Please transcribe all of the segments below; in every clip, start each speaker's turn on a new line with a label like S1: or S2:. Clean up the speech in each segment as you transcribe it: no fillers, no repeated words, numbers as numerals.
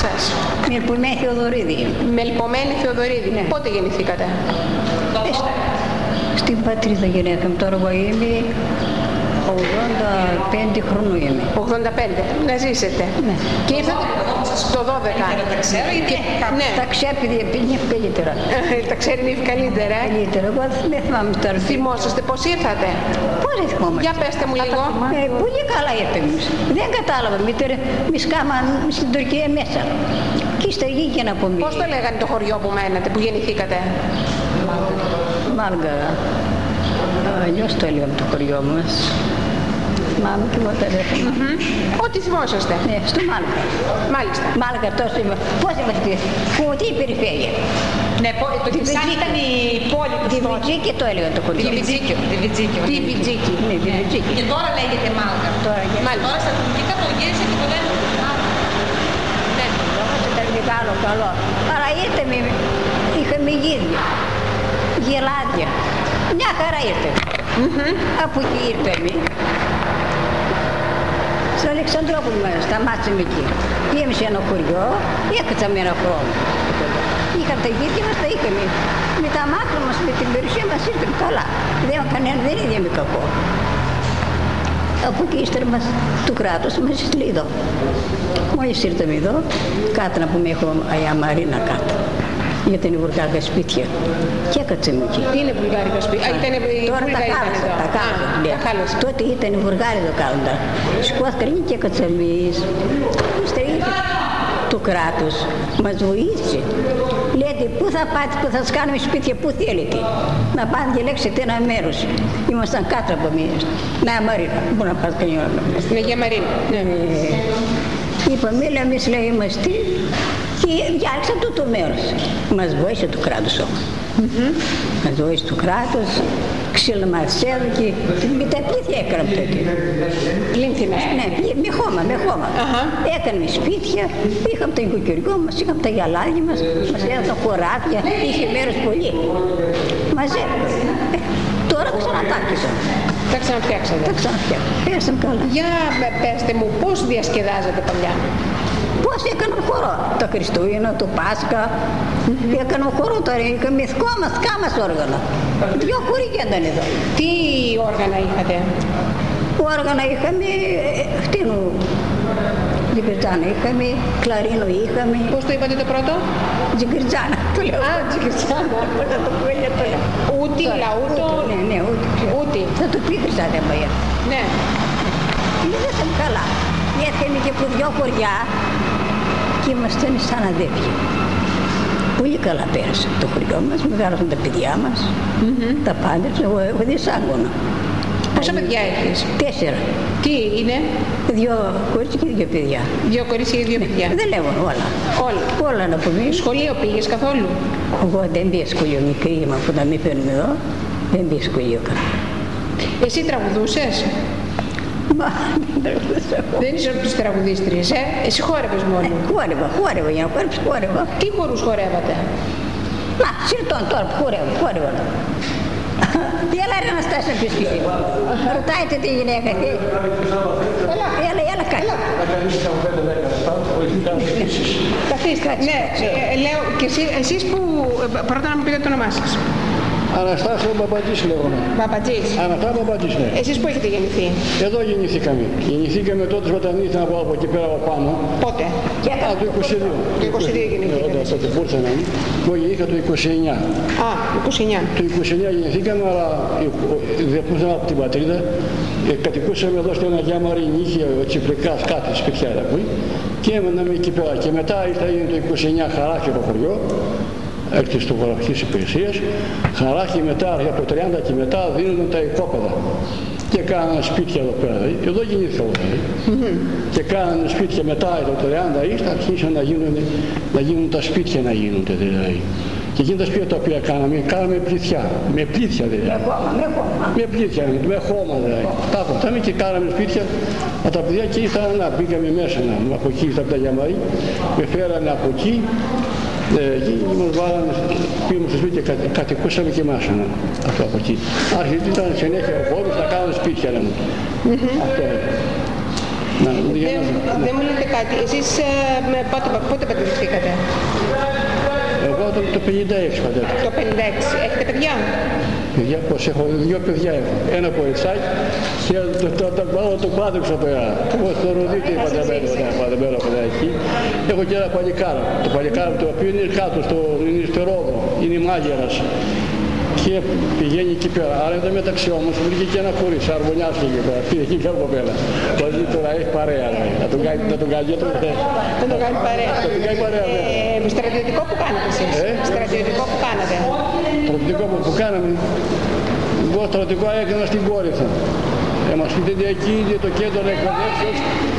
S1: σας?
S2: Μελπομένη Θεοδωρίδη.
S1: Μελπομένη Θεοδωρίδη.
S2: Ναι.
S1: Πότε γεννηθήκατε?
S2: Στην πατρίδα γεννήθηκαμε. Τώρα εγώ είμαι 85 χρονών είμαι.
S1: 85. Να ζήσετε.
S2: Ναι.
S1: Και ήρθατε το 12.
S3: Τα ξέρω γιατί
S1: Ναι.
S2: Τα ξέρω παιδιά, είναι καλύτερα.
S1: Τα ξέρει η καλύτερα.
S2: Καλύτερα, εγώ δεν θυμάμαι τώρα.
S1: Θυμόσαστε πώς ήρθατε?
S2: Πώς δεν θυμόμαστε.
S1: Για πέστε μου λίγο.
S2: Πολύ καλά ήρθαμε εμείς. Δεν κατάλαβα. Εμείς κάμαμε στην Τουρκία μέσα. Και ύστερα βγήκε να πούμε.
S1: Πώς το λέγανε το χωριό που μένετε, που γεννηθήκατε?
S2: Μάλγαρα. Αλλιώς το έλεγαμε το χωριό μας. Θυμάμαι και εγώ τα δεν θυμάμαι.
S1: Ό,τι θυμόσαστε.
S2: Ναι, στο Μάλγαρα.
S1: Μάλιστα.
S2: Μάλγαρα τόσο είμαι. Πώς είμαστε, Φωτή η περιφέρεια.
S3: Ναι, το Κυψάνι ήταν η πόλη του
S2: Τη
S3: τότε.
S2: Βιτζίκη το έλεγαν το χωριό.
S3: Τη Βιτζίκη.
S1: Τι Βιτζίκη.
S2: Ναι, τη Βιτζίκη.
S3: Και τώρα λέγεται Μάλγαρα.
S2: Τώρα
S1: Μάλιστα.
S3: Τώρα στα τουρκικά το γύρισε και το λένε Μάλγαρα.
S1: Ναι.
S2: ήταν μεγάλο καλό. Αλλά ήρθαμε, είχαμε γύρια, γελάδια. Μια χαρά ήρθαμε. Από εκεί ήρθαμε. Στο Αλεξανδρόπουλο μας, σταμάτησαμε εκεί. Πήγαμε σε ένα χωριό, έκατσαμε ένα χρόνο. Είχαμε τα γύρια μας, τα είχαμε. Με τα μάτια μας, με την περιουσία μας ήρθαμε καλά. Δεν είδαμε κακό. Από εκεί ύστερα μας, του κράτους μας έστειλε εδώ. Μόλις ήρθαμε εδώ, κάτω να πούμε έχω Αγιά Μαρίνα κάτω. Γιατί είναι βουλγάρικα σπίτια. Και έκατσαμε εκεί.
S1: Τι είναι βουλγάρικα σπίτια?
S2: Τώρα τα κάλεσα. Τότε ήταν βουλγάριδο κάλοντα. Σηκώθηκαν και έκατσαμε εμείς. Ύστερα ήρθε το κράτος. Μας βοήθησε. Λέτε πού θα πάτε, πού θα σας κάνουμε σπίτια, πού θέλετε. Να πάτε και λέξετε ένα μέρος. Ήμασταν κάτω από εμείς. Να Μαρίνα, πού να πάτε κανένα.
S1: Στην Αγία Μαρίνα.
S2: Είπαμε, εμείς λέει είμαστε και διάλεξα το μέρος. Μας βοήθησε το κράτος όμως. Μας βοήθησε το κράτος, ξύλο μας έδωκε, με τα πλήθεια έκαναμε τότε.
S1: Πλήνθηνα.
S2: Ναι, με χώμα. Έκαναμε σπίτια, είχαμε το οικοκυριό μας, είχαμε τα γυαλάδια μας, μας έδωσαν χωράφια, είχε μέρος πολύ. Μαζεύαμε. Τώρα ξανατάκησαν.
S1: Τα ξαναφτιάξατε.
S2: Τα ξαναφτιάξαμε. Πέρασαν καλά.
S1: Για πέστε μου, πώς διασκεδάζατε παλιά?
S2: Πώς έκαναμε χορό, τα Χριστούγεννα, το Πάσχα, έκαναμε χορό τώρα, είχαμε δικά μας όργανα. Δυο χωριά ήταν εδώ.
S1: Τι όργανα είχατε?
S2: Όργανα είχαμε, χτίνου, τζιγκριτζάνα είχαμε, κλαρίνο είχαμε.
S1: Πώς το είπατε το πρώτο?
S2: Τζιγκριτζάνα, το λέω.
S1: Α, τζιγκριτζάνα.
S2: Πώς θα το πω, το λέω.
S1: Ούτι, λαούτο.
S2: Ναι, ούτι.
S1: Ούτι.
S2: Θα το πει Χριστάτε μπαία.
S1: Ναι.
S2: Ήρθαμε καλά. Ήρθαμε και από δυο χωριά και ήμασταν σαν αδέρφια. Πολύ καλά πέρασε το χωριό μας, μεγάλωσαν τα παιδιά μας, τα πάντα, εγώ έχω δυσάγκωνα.
S1: Πόσα παιδιά έχεις?
S2: 4.
S1: Τι είναι?
S2: 2 κορίτσια και 2 παιδιά.
S1: 2 κορίτσια και 2 παιδιά.
S2: Δεν λέγω όλα.
S1: Όλα.
S2: Όλα να πούμε.
S1: Σχολείο πήγες καθόλου?
S2: Εγώ δεν πήγα σχολείο, μικρή είμαι που να μην παίρνουμε εδώ. Δεν πήγα σχολείο καθόλου.
S1: Εσύ τραγουδούσες?
S2: Μα δεν τραγουδούσα εγώ.
S1: Δεν είσαι από τις τραγουδίστριες, Εσύ χόρευες μόνο.
S2: Χόρευα, για να χόρευα.
S1: Τι χορούς χορεύατε?
S2: Μα, συρτών τώρα που χόρευα. Έλα ρε Αναστάσια πεις και εσύ. Ρωτάει τη γυναίκα. Έλα κάτω.
S1: Καθίστε. Ναι, λέω και εσείς που πρώτα να μου πείτε το όνομά σας.
S4: Αναστάσιο Μπαμπατζής λέγομαι.
S1: Μπαμπατζής.
S4: Αναστάσιο Μπαμπατζής, ναι.
S1: Εσείς που έχετε γεννηθεί?
S4: Εδώ γεννηθήκαμε. Γεννηθήκαμε τότε όταν ήρθαν από εκεί πέρα από πάνω.
S1: Πότε?
S4: Το 22.
S1: Το 22 γεννηθήκατε.
S4: Τότε που ήρθαν. Εγώ γεννήθηκα το 29.
S1: Α, 29.
S4: Το 29 γεννηθήκαμε, αλλά διαπούσαμε από την πατρίδα. Κατοικούσαμε εδώ στην Αγιά Μαρίνη, είχε ο Τσιπρικάς κάτι σπίτια και έμεναμε εκεί πέρα. Και μετά ήρθα το 29 χαράκι από χωριό. Έρχεται στο βαραχής υπηρεσίας, χαράχει μετά, από το 30 και μετά δίνονταν τα οικόπεδα και κάνανε σπίτια εδώ πέρα, εδώ γεννήθηκα εγώ και κάνανε σπίτια μετά το 30 ύστα αρχίσαν να γίνουν τα σπίτια να γίνονται δηλαδή. Και εκείνα τα σπίτια τα οποία κάναμε πλήθια, με πλήθια δηλαδή. Με πλήθια, με χώμα δηλαδή. Τα αποτάμε και κάναμε σπίτια από τα παιδιά και ήρθαν να μπήκαμε μέσα από εκεί από τα Γιαμαρί, με φέρανε από εκεί. Εκεί μας βάλανε, πήγαμε στο σπίτι και κατοικούσαμε και εμάς αυτό από εκεί. Άρχισε ήταν συνέχεια ο πόδος, θα κάνουμε σπίτια λέμε. Αυτό.
S1: Δεν μου λέτε κάτι. Εσείς πότε παντρευτήκατε?
S4: Εγώ το 56 παντρεύτηκα.
S1: Το 56. Έχετε παιδιά?
S4: Παιδιά, πως έχω, 2 παιδιά έχω. Ένα κοριτσάκι και το πάτρεψα πέρα. Εγώ στο Ροδίτη παντρεμένο παιδάκι. Έχω και ένα παλικάρα. Το παλικάρα το οποίο είναι κάτω, είναι στο Ρόδο, είναι μάγειρας. Και πηγαίνει εκεί πέρα. Άρα εν τω μεταξύ όμως βρήκε και ένα χωρίς, αρμονιάστηκε εκεί πέρα. Πήγε εκεί κάπου πέρα. Μαζί τώρα έχει παρέα. Να τον κάνει το θες.
S1: Να τον κάνει παρέα.
S4: Να τον κάνει παρέα.
S1: Στρατιωτικό που κάνατε εσείς? Στρατιωτικό που κάνατε?
S4: Στρατιωτικό που κάναμε. Εγώ στρατιωτικό έκανα στην Κόρυθα. Μας πείτε εκεί το κέντρο εκπαιδεύσεως.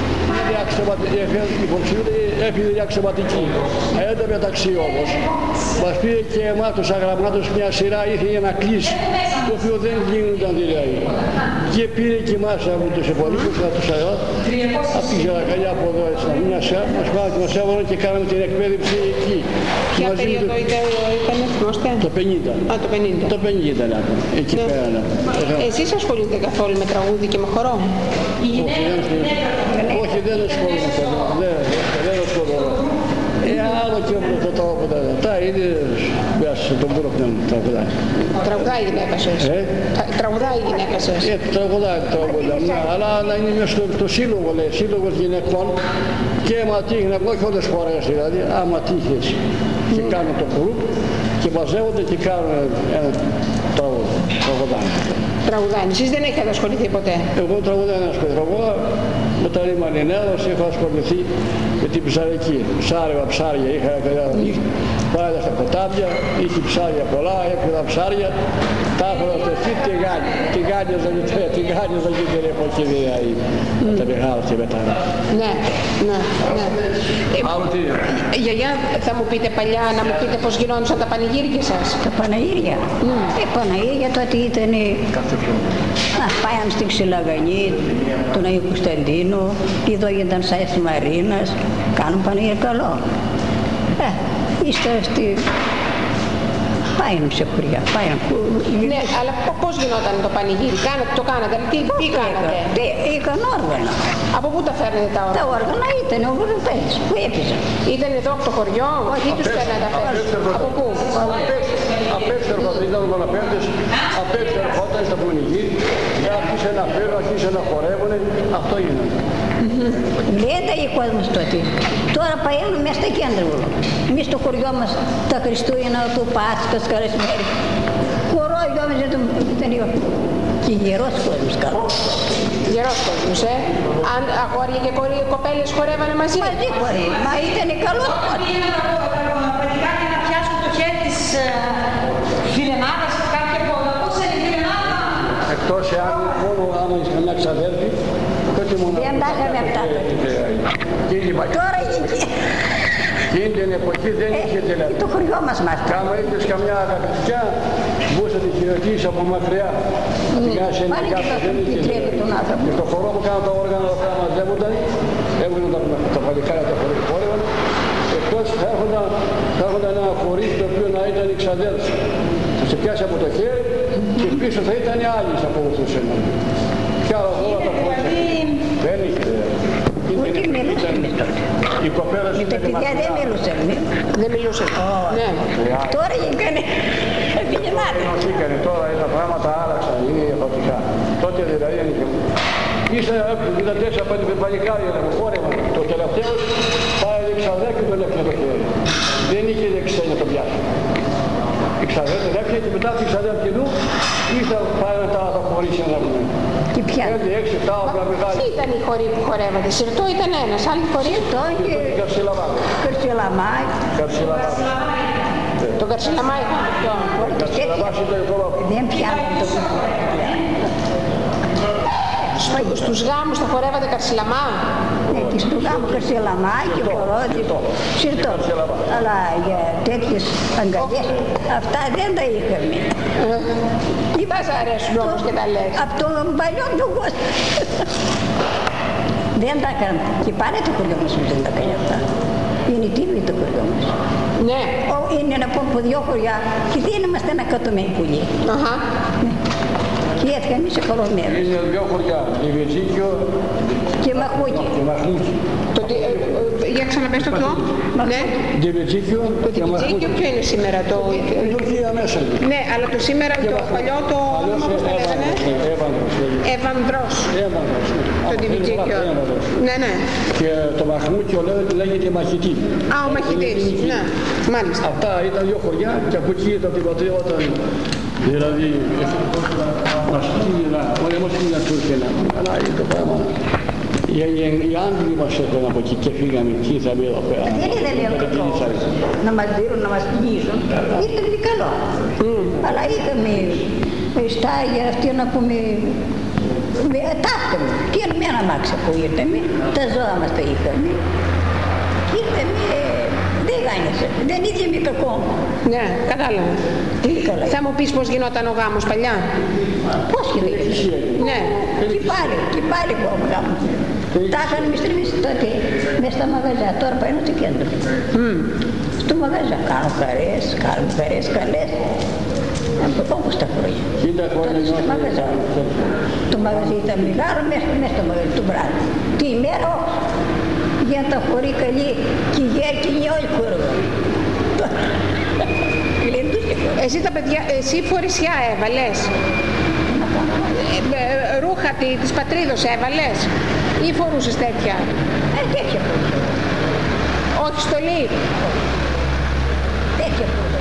S4: Έφυγε η αξιωματική. Εν τω μεταξύ όμως, μας πήρε και εμάς τους αγραμμάτους μια σειρά ήθελε να κλείσει, το οποίο δεν γίνονταν δηλαδή. Και πήρε και εμάς από τους υπολείπους, από τους αγράμματους, από την Γερακαλιά από εδώ, μια σειρά, μας έβαλαν και κάναμε την εκπαίδευση εκεί.
S1: Ποια περίοδο ήταν, θυμόστε?
S4: Το 50.
S1: Α, το 50.
S4: Το 50 ήταν, εκεί πέρα.
S1: Εσείς ασχολείστε καθόλου με τραγούδι και με χορό?
S4: Όχι, δεν ασχολούμαι. Δεν ασχολούμαι. Άλλο και το τραγουδά. Τα είναι μέσα στον πρόβλημα μου τραγουδά.
S1: Τραγουδάει η γυναίκα σας? Τραγουδάει η γυναίκα σας?
S4: Τραγουδάει. Αλλά να είναι μέσα στο σύλλογο, λέει, σύλλογος γυναικών και άμα τύχει, όχι όλες τις φορές δηλαδή, άμα τύχει έτσι. Και κάνουν το γκρουπ και μαζεύονται και κάνουν ένα τραγουδάκι.
S1: Τραγουδάνε. Εσείς δεν έχετε ασχοληθεί ποτέ?
S4: Εγώ τραγουδά δεν ασχοληθώ. Εγώ όταν ήμουν νέος είχα ασχοληθεί με την ψαρική. Ψάρευα ψάρια, είχα πάλι στα ποτάμια, είχε ψάρια πολλά, έπαιρνα ψάρια, τα έφερα στο σπίτι και γάνιαζα και την εποχή δηλαδή. Τα μεγάλα και μετά.
S1: Ναι. Γιαγιά, θα μου πείτε παλιά, να μου πείτε πώς γινόντουσαν τα πανηγύρια σας?
S2: Τα πανηγύρια? Πανηγύρια τότε ήταν πάμε στην Ξυλαγανή του Αγίου Κωνσταντίνου, εδώ ήταν σαν Μαρίνας, κάνουν πανηγύρι καλό. Ύστερα πάμε σε χωριά,
S1: Ναι, αλλά πώς γινόταν το πανηγύρι, το κάνατε, τι κάνατε?
S2: Είχαν όργανα.
S1: Από πού τα φέρνετε τα όργανα?
S2: Τα όργανα ήταν ο Βουλευτές που έπαιζαν.
S1: Ήταν εδώ από το χωριό ή τους φέρνετε τα φέρνετε? Από πού?
S4: Απέξερχα, δεν ήταν μοναπέμπτες, απέξερχόταν στα πανηγύρι, άρχισε να φέρουν, άρχισε να χορεύουνε, αυτό γίνεται.
S2: Δεν τα είχε κόσμος τότε. Τώρα πααίνουν μέσα στα κέντρα. Εμείς στο χωριό μας τα Χριστούγεννα, του Πάσχας, καλές μέρες. Χορό, ήταν και γερός κόσμος κάτω.
S1: Γερός κόσμος, Αν αγόρια και κοπέλες χορεύανε μαζί?
S2: Μαζί χορεύανε, μα ήταν καλό.
S3: Παιδικάκι να πιάσουν το χέρι της φιλενάδας, κάποια πόδα. Πώς είναι η φιλενάδα?
S4: Εκτός εάν μόνο άμα είσαι καμιά ξαδέρφη, τότε μόνο...
S2: Δεν τα είχαμε αυτά. Τώρα
S4: εκείνη την εποχή δεν είχε δηλαδή.
S2: Το χωριό μας μάθει.
S4: Κάμα είχες καμιά αγαπητιά, μπορούσε να την χειροκύσεις από μακριά. Να την κάνεις ένα κάτω, δεν είχε δηλαδή. Και στο χορό που κάνουν τα όργανα τα πράγματα μαζεύονταν, έβγαιναν τα παλικάρια τα χορεύαν. Εκτός θα έρχονταν ένα χωρί το οποίο να ήταν η ξαδέρφη. Θα σε πιάσει από το χέρι και πίσω θα ήταν οι άλλοι που ακολουθούσαν. Κι άλλα όλα τα χωρί. Δεν είχε δηλαδή.
S2: Ούτε μιλούσαμε τότε.
S4: Οι κοπέλες
S2: τα παιδιά δεν μιλούσαν.
S1: Δεν μιλούσαν. Ναι.
S2: Τώρα γίνανε επικοινωνάδες.
S4: Τώρα τα πράγματα άλλαξαν, είναι διαφορετικά. Τότε δηλαδή δεν είχε. Ήταν 4-5 παλικάρια που χόρευαν. Το τελευταίο πάει η ξαδέρφη και τον έφυγε το χέρι. Δεν είχε δεξιά να το πιάσει. Η ξαδέρφη τον έφυγε και μετά την ξαδέρφη του ήρθαν πάει να τα χωρίσει ένα πούμε.
S2: Και πια.
S4: 5-6-7 όπλα μεγάλη.
S1: Ποιοι ήταν οι χωροί που χορεύατε? Συρτό ήταν ένας, άλλοι χωροί?
S2: Καρσιλαμάι.
S1: Το Καρσιλαμάι ήταν αυτό.
S2: Δεν πιάνουν το
S1: Στους γάμους θα χορεύατε Καρσιλαμά?
S2: Ναι, και στο γάμο Καρσιλαμάι και χορόδι. Συρτό. Αλλά για τέτοιες αγκαλιές αυτά δεν τα είχαμε.
S1: Τι μας αρέσουν όμως και τα λες?
S2: Από τον παλιό του κόσμο. Δεν τα κάνουν. Και πάνε το χωριό μας που δεν τα κάνει αυτά. Είναι τίμη το χωριό μας.
S1: Ναι.
S2: Είναι να πω από 2 χωριά και δεν είμαστε ένα κατωμένοι πουλί. Και έτσι εμείς εκολωμένους.
S4: Είναι δύο χωριά, Λιβετζίκιο
S2: Και Μαχμούκι.
S4: και Μαχμούκι.
S1: Για ξαναπες το ποιο. Ναι.
S4: Λιβετζίκιο
S1: Το
S4: και Μαχμούκι.
S1: Τιβιτζίκιο ποιο είναι σήμερα το...
S4: Η Τουρκία μέσα.
S1: Ναι, αλλά το σήμερα το παλιό το όνομα πώς το λέγανε. Εβανδρός. Το Τιβιτζίκιο. Ναι, ναι.
S4: Και το Μαχμούκιο λέγεται Μαχητή.
S1: Α, ο μαχητής. Ναι, μάλιστα.
S4: Αυτά ήταν δύο χωριά και από εκεί ήταν την πατρίδα όταν δηλαδή μας πήγαινα, όλοι μας πήγαιναν Τούρκαινα. Αλλά είναι το πράγμα. Οι Άγγλοι μας έφεραν από εκεί και φύγαμε εκεί, θα μπει εδώ πέρα.
S2: Δεν είδαμε αυτό να μας δίνουν, να μας πηγήσουν. Ήταν και καλό. Αλλά είχαμε στάγια αυτή να πούμε τάχταμε. Και με ένα μάξα που ήρθαμε, τα ζώα μας τα είχαμε. Ήρθαμε, δεν γάνιασε, δεν είδαμε κακό.
S1: Ναι, κατάλαβα. Θα μου πεις πώς γινόταν ο γάμος παλιά.
S2: Πώς γινόταν.
S1: Ναι.
S2: Και πάλι που ο γάμος. Τα είχαν μιστριμίσει τότε μες στα μαγαζιά, τώρα πάει στο κέντρο. Στο μαγαζιά κάνουν χαρές καλές. Όπως τα χρόνια. Τότε στο μαγαζιά. Το μαγαζί ήταν μεγάλο, μέσα στο μαγαζί του βράδυ. Τη ημέρα όχι. Για τα χωρί καλή και γέρκινοι όλοι χορεύαν.
S1: Εσύ τα παιδιά, εσύ φορησιά έβαλες. Ρούχα της πατρίδος έβαλες ή φορούσες τέτοια.
S2: Τέτοια φορούσα.
S1: Όχι στολή.
S2: Τέτοια φορούσα.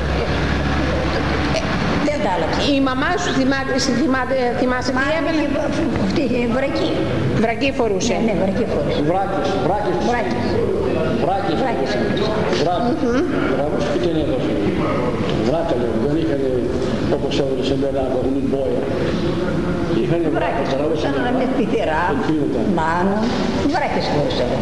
S2: Δεν τα άλλαξα.
S1: Η μαμά σου θυμάσαι τι έβαλε.
S2: Αυτή βρακή.
S1: Βρακή φορούσε.
S2: Ναι, βρακή φορούσε.
S4: Βράκες. Βράκες και την έδωσε. Βράκα λέω, δεν είχαν όπως έβαλε σε μένα από την μπόια. Είχαν βράκες.
S2: Σαν να με πιδερά, μάνο, βράκες φορούσαν.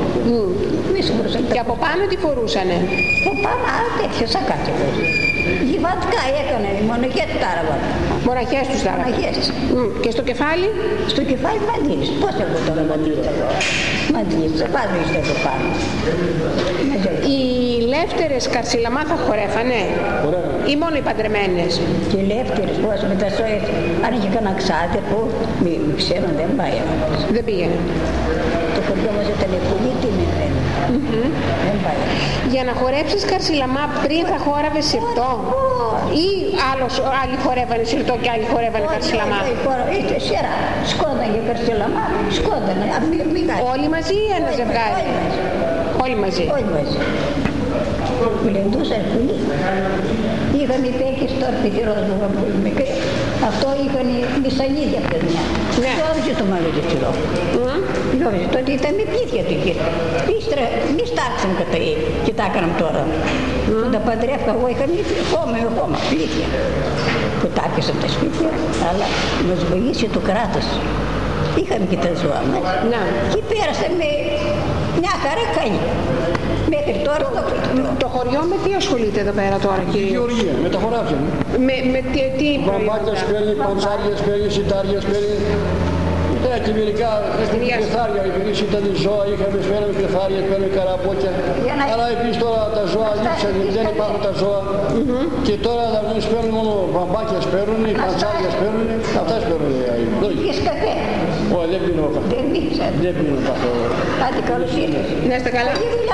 S1: Και από πάνω τι φορούσανε.
S2: Από πάνω άλλα τέτοια σακάκια φορούσαν. Γυβατικά έκανε, οι μοναχές του τάραβαν.
S1: Μοναχές τους τάραβαν.
S2: Μοναχές.
S1: Και στο κεφάλι.
S2: Στο κεφάλι μαντήλες. Πώς έχω τώρα μαντήλες εδώ. Μαντήλες, βάζω εις εδώ πάνω.
S1: Οι λεύτερες καρσιλαμά θα χορέφανε. Ή μόνο οι παντρεμένες.
S2: Και οι λεύτερες πώς με τα σώες. Αν είχε κανένα ξάδερφο, μη ξέρουν δεν πάει.
S1: Δεν πήγαινε.
S2: Το χωριό μας ήταν πολύ τιμημένο. Δεν πάει.
S1: Για να χορέψεις καρσιλαμά πριν θα χόραβες σιρτό. Ή άλλοι χορεύανε σιρτό και άλλοι χορεύανε καρσιλαμά.
S2: Ήρθε σειρά. Σκότανε καρσιλαμά. Σκότανε.
S1: Όλοι μαζί ή ένα ζευγάρι. Όλοι μαζί.
S2: Όλοι μαζί. Μιλεντούσαν πολύ. Είχαμε πέκες τώρα πιτηρός μου πολύ μικρή. Αυτό είχαν μισανίδια παιδιά.
S1: Ναι.
S2: Σώβησε το μαγαζί ψηλό. Τότε ήταν με πλήθεια του εκεί. Ύστερα μη στάξαν κατά και τα έκαναν τώρα. Όταν παντρεύκα εγώ είχα χώμα πλήθεια. Που τα άκουσαν τα σπίτια, αλλά μας βοήθησε το κράτος. Είχαμε και τα ζώα μας. Και πέρασαμε μια χαρά καλή. Μέχρι τώρα
S1: το χωριό με τι ασχολείται εδώ πέρα τώρα, κύριε?
S4: Γεωργία, με τα χωράφια.
S1: Με τι
S4: βαμβάκιας παίρνει, παντσάριες παίρνει, σιτάριες παίρνει. Και μερικά κρυθάρια, επειδή ήταν ζώα, φέραμε κρυθάρια, παίρνουμε καραπόκια. Αλλά επίσης τώρα τα ζώα λείψαν, δεν υπάρχουν τα ζώα. Και τώρα θα μην παίρνουν μόνο βαμβάκιες παίρνουν, παντσάριες παίρνουν, αυτές παίρνουν.
S2: Είχες καφέ.
S4: Όχι, δεν πίνω καφέ. Δεν πίνω καφέ.
S2: Άντε καλώς ήρθες.
S1: Να είστε καλά.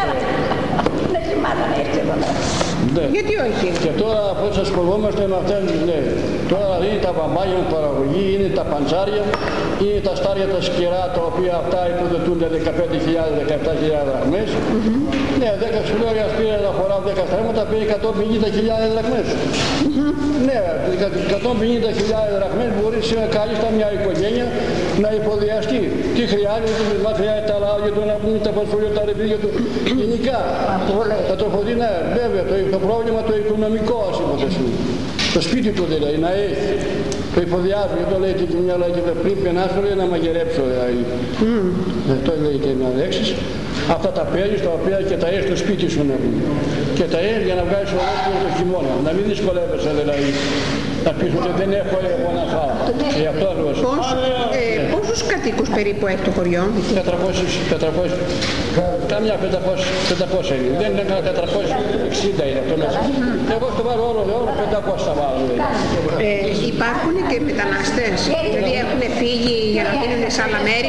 S2: Δεν θυμάται να έρθει εδώ.
S1: Γιατί όχι.
S4: Και τώρα πώς ασχολούμαστε με αυτές τις λέει. Τώρα είναι τα βαμβάκια με παραγωγή, είναι τα παντσάρια, είναι τα στάρια τα σκυρά τα οποία αυτά υποδοτούνται 15.000-17.000 δραχμές. Ναι, 10 σουλόρια πήρε να χωράω 10 στρέμματα, πήρε 150.000 δραχμές. Ναι, 150.000 δραχμές μπορεί σήμερα κάλλιστα μια οικογένεια να υποδιαστεί. Τι χρειάζεται, μα χρειάζεται τα λάδια του, να πούμε τα πασφολία, τα ρεπίδια του. Γενικά, τα τροφοδίνα, βέβαια, το πρόβλημα το οικονομικό, ας υποθέσουμε. Το σπίτι του δηλαδή, να έχει. Το υποδιάζω, γιατί το λέει και μια λέγει πριν πενάσω, λέει να μαγειρέψω δηλαδή. Αυτό λέει και μια λέξεις. Αυτά τα παίρνεις τα οποία και τα έχεις στο σπίτι σου να πούμε. Και τα έχεις για να βγάλεις ολόκληρο το χειμώνα. Να μην δυσκολεύεσαι δηλαδή. Να πεις ότι δεν έχω εγώ να φάω. Γι' αυτό ακριβώς.
S1: Πόσους κατοίκους περίπου έχει το χωριό? 400. Καμιά 500 είναι. Δεν είναι κανένα
S4: 60 είναι το μέσα. Εγώ στο βάλω όλο 500 βάλω.
S1: Υπάρχουν και μεταναστές, δηλαδή έχουν φύγει για να μείνουν σε άλλα μέρη.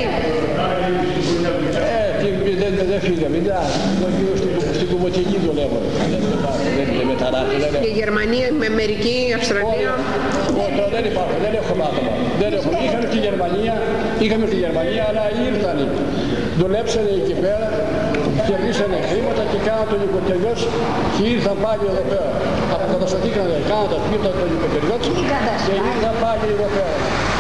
S4: Δεν φύγαμε, στην Κουμωτική δουλεύουμε. Δεν είναι μετανάστες.
S1: Και Γερμανία, με Αμερική, Αυστραλία.
S4: Δεν υπάρχουν, δεν έχουμε άτομα. Είχαμε στη Γερμανία, αλλά ήρθαν. Δουλέψανε εκεί πέρα, κερδίσανε χρήματα και κάναν το νοικοκυριός και ήρθαν πάλι εδώ πέρα. Αποκατασταθήκανε, κάναν τα σπίτα των νοικοκυριών και ήρθαν πάλι εδώ πέρα.